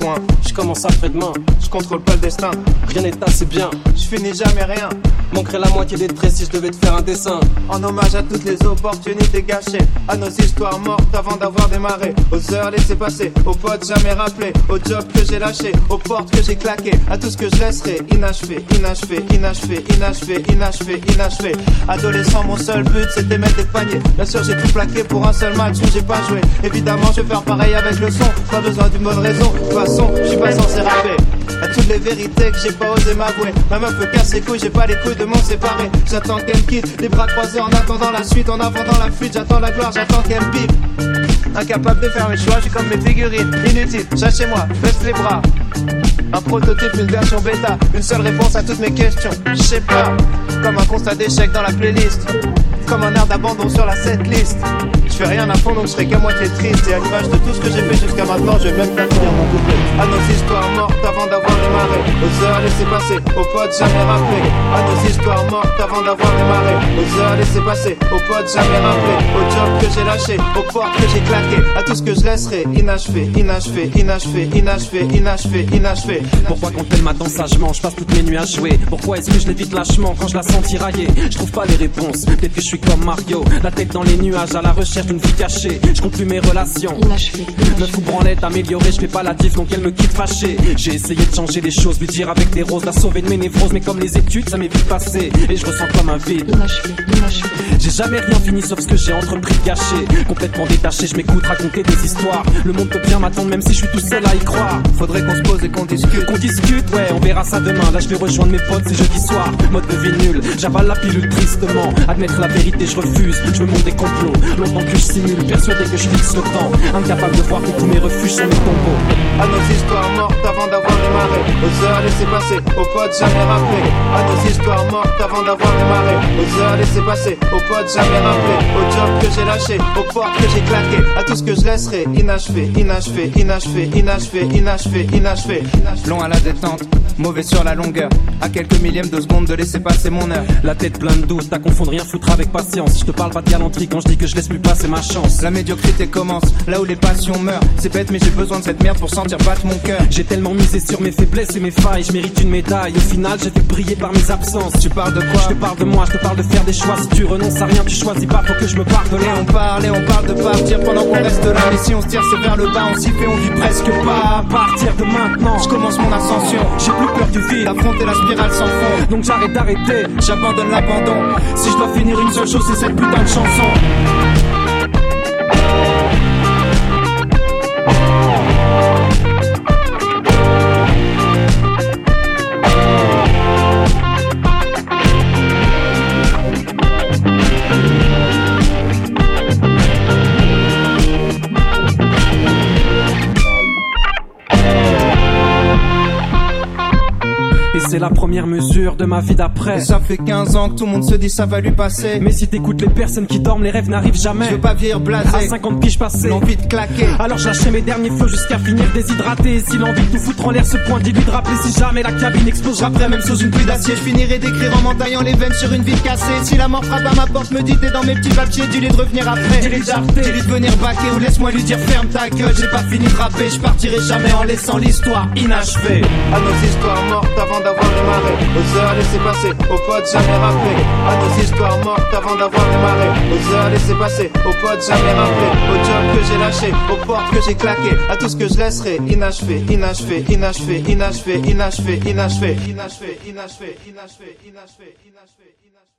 point. Je commence après-demain, Je contrôle pas le destin, rien n'est assez bien. je finis jamais rien. Manquerait la moitié des traits si je devais te faire un dessin. En hommage à toutes les opportunités gâchées, à nos histoires mortes avant d'avoir démarré, aux heures laissées passer, aux potes jamais rappelés, aux jobs que j'ai lâchés, aux portes que j'ai claquées, à tout ce que je laisserai inachevé, inachevé, inachevé, inachevé, inachevé, inachevé. Adolescent, mon seul but c'était mettre des paniers. Bien sûr j'ai tout plaqué pour un seul match où j'ai pas joué. Évidemment je vais faire pareil avec le son, pas besoin d'une bonne raison. De toute façon, je suis pas censé rapper. À toutes les vérités que j'ai pas osé m'avouer. Ma meuf me casse les couilles, j'ai pas les couilles de m'en séparer. J'attends qu'elle quitte, les bras croisés en attendant la suite. En avant dans la fuite, j'attends la gloire, j'attends qu'elle pipe. Incapable de faire mes choix, je suis comme mes figurines. Inutile, reste chez moi, baisse les bras. Un prototype, une version bêta, une seule réponse à toutes mes questions. Je sais pas, comme un constat d'échec dans la playlist, comme un air d'abandon sur la setlist. Je fais rien à fond donc je serai qu'à moitié triste. Et à l'image de tout ce que j'ai fait jusqu'à maintenant, je vais même pas finir mon couplet. À nos histoires mortes avant d'avoir démarré, aux heures laissées passer, aux potes jamais rappelés. À nos histoires mortes avant d'avoir démarré, aux heures laissées passer, aux potes jamais rappelés. Aux jobs que j'ai lâchés, aux portes que j'ai claquées, à tout ce que je laisserai inachevé, inachevé, inachevé, inachevé, inachevé, inachevé. Pourquoi quand elle m'attend sagement, je passe toutes mes nuits à jouer? Pourquoi est-ce que je l'évite lâchement quand je la sens tirailler? Je trouve pas les réponses, peut-être que je suis comme Mario, la tête dans les nuages à la recherche d'une vie cachée. Je compte plus mes relations, me fous branlette améliorée, je fais pas la diff donc elle me quitte fâchée. J'ai essayé de changer les choses, lui dire avec des roses, la sauver de mes névroses, mais comme les études ça m'est vite passé et je ressens comme un vide. J'ai jamais rien fini sauf ce que j'ai entrepris de gâcher. Complètement détaché, je m'écoute raconter des histoires. Le monde peut bien m'attendre même si je suis tout seul à y croire. Faudrait qu'on se pose et qu'on discute. Qu'on discute, ouais, on verra ça demain. Là je vais rejoindre mes potes, c'est jeudi soir. Mode de vie nul, j'avale la pilule tristement. Admettre la vérité, je refuse, je me monte des complots. Longtemps que je simule, persuadé que je fixe le temps. Incapable de voir que tous mes refuges sont mes tombeaux. À nos histoires mortes avant d'avoir démarré, aux heures laissées passer, aux potes jamais rappelés. À nos histoires mortes avant d'avoir démarré, aux heures laissées passer, aux potes jamais rappelés. Aux jobs que j'ai lâchés, aux portes que j'ai claquées, à tout ce que je laisserai inachevé, inachevé, inachevé, inachevé, inachevé, inachevé. Long à la détente, mauvais sur la longueur. À quelques millièmes de seconde de laisser passer mon heure. La tête pleine de doutes, t'as confondu rien foutre avec patience. Je te parle pas de galanterie quand je dis que je laisse plus passer ma chance. La médiocrité commence, là où les passions meurent. C'est bête mais j'ai besoin de cette merde pour sentir battre mon cœur. J'ai tellement misé sur mes faiblesses et mes failles, je mérite une médaille. Au final j'ai fait briller par mes absences. Tu parles de quoi? Je te parle de moi, je te parle de faire des choix. Si tu renonces à rien, tu choisis pas, faut que je me parle de là. Et on parle de partir pendant qu'on reste là. Mais si on se tire c'est vers le bas, on s'y fait, on vit presque pas. À partir de maintenant, je commence mon ascension. J'ai plus peur du vide, d'affronter la spirale sans fond. donc j'arrête d'arrêter, j'abandonne l'abandon. Si je dois finir une seule chose, c'est cette putain de chanson. et c'est la première mesure de ma vie d'après. Et ça fait 15 ans que tout le monde se dit ça va lui passer. Mais si t'écoutes les personnes qui dorment, les rêves n'arrivent jamais. Je veux pas vieillir blasé, à 50 piges passées, l'envie de claquer. Alors je lâchais mes derniers flots jusqu'à finir déshydraté. Et si l'envie de tout foutre en l'air se pointe, dis-lui de rappeler. Si jamais la cabine explose, j'apprends même chose une pluie d'acier. Je finirai d'écrire en m'entaillant les veines sur une vie cassée. Si la mort frappe à ma porte, me dit t'es dans mes petits papiers, dis-lui de revenir après. Dis-lui de venir baquer ou laisse-moi lui dire ferme ta gueule. J'ai pas fini de rapper, je partirai jamais en laissant l'histoire inachevée. À nos histoires mortes avant d'avoir démarré, aux heures laissées passer, aux potes jamais rappelés. À nos histoires mortes avant d'avoir démarré, aux heures laissées passer, aux potes jamais rappelés. Aux jobs que j'ai lâchés, aux portes que j'ai claquées, à tout ce que je laisserai inachevé, inachevé, inachevé, inachevé, inachevé, inachevé, inachevé, inachevé, inachevé, inachevé, inachevé.